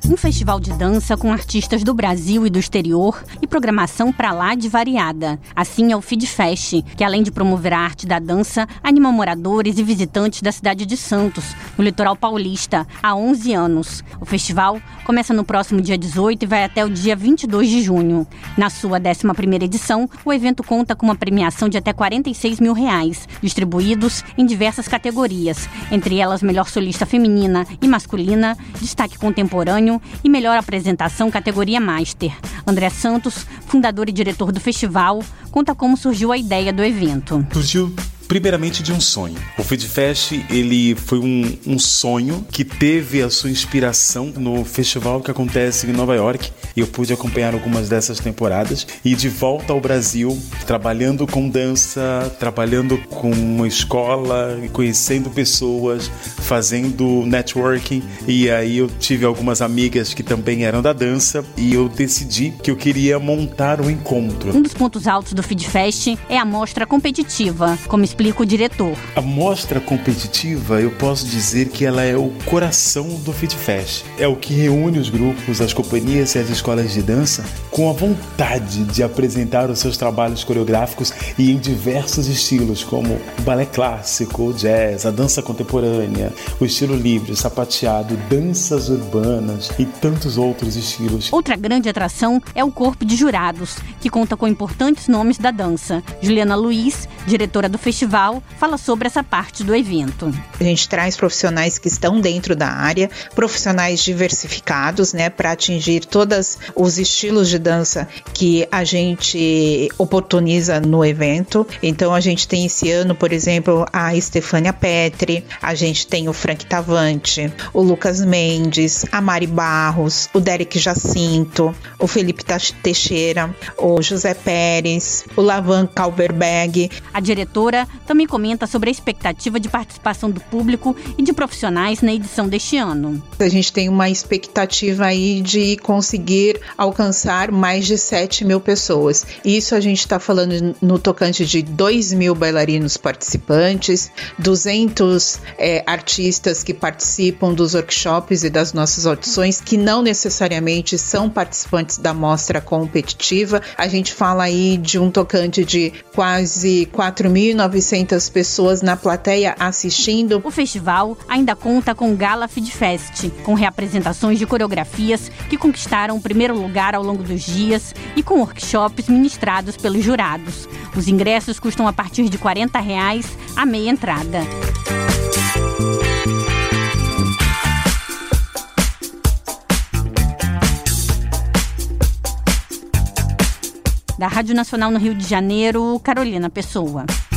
Um festival de dança com artistas do Brasil e do exterior e programação pra lá de variada. Assim é o FeedFest, que além de promover a arte da dança, anima moradores e visitantes da cidade de Santos, no litoral paulista, há 11 anos. O festival começa no próximo dia 18 e vai até o dia 22 de junho. Na sua 11ª edição, o evento conta com uma premiação de até R$46 mil, distribuídos em diversas categorias, entre elas melhor solista feminina e masculina, destaque contemporâneo e melhor apresentação categoria Master. André Santos, fundador e diretor do festival, conta como surgiu a ideia do evento. Surgiu primeiramente de um sonho. O FeedFest, ele foi um sonho que teve a sua inspiração no festival que acontece em Nova York. Eu pude acompanhar algumas dessas temporadas e de volta ao Brasil, trabalhando com dança, trabalhando com uma escola, conhecendo pessoas, fazendo networking. E aí eu tive algumas amigas que também eram da dança e eu decidi que eu queria montar um encontro. Um dos pontos altos do FeedFest é a mostra competitiva, como explica o diretor. A mostra competitiva, eu posso dizer que ela é o coração do FeedFest. É o que reúne os grupos, as companhias e as escolas de dança com a vontade de apresentar os seus trabalhos coreográficos e em diversos estilos, como o balé clássico, o jazz, a dança contemporânea, o estilo livre, sapateado, danças urbanas e tantos outros estilos. Outra grande atração é o corpo de jurados, que conta com importantes nomes da dança. Juliana Luiz, diretora do festival, fala sobre essa parte do evento. A gente traz profissionais que estão dentro da área, profissionais diversificados, para atingir todos os estilos de dança que a gente oportuniza no evento. Então a gente tem esse ano, por exemplo, a Stefânia Petri, a gente tem o Frank Tavante, o Lucas Mendes, a Mari Barros, o Derek Jacinto, o Felipe Teixeira, o José Pérez, o Lavan Kalberberg. A diretora também comenta sobre a expectativa de participação do público e de profissionais na edição deste ano. A gente tem uma expectativa aí de conseguir alcançar mais de 7 mil pessoas. Isso a gente está falando no tocante de 2 mil bailarinos participantes, 200 artistas que participam dos workshops e das nossas audições, que não necessariamente são participantes da mostra competitiva. A gente fala aí de um tocante de quase 4.900 pessoas na plateia assistindo. O festival ainda conta com o Gala FeedFest, com reapresentações de coreografias que conquistaram o primeiro lugar ao longo dos dias e com workshops ministrados pelos jurados. Os ingressos custam a partir de R$40 a meia entrada. Da Rádio Nacional no Rio de Janeiro, Carolina Pessoa.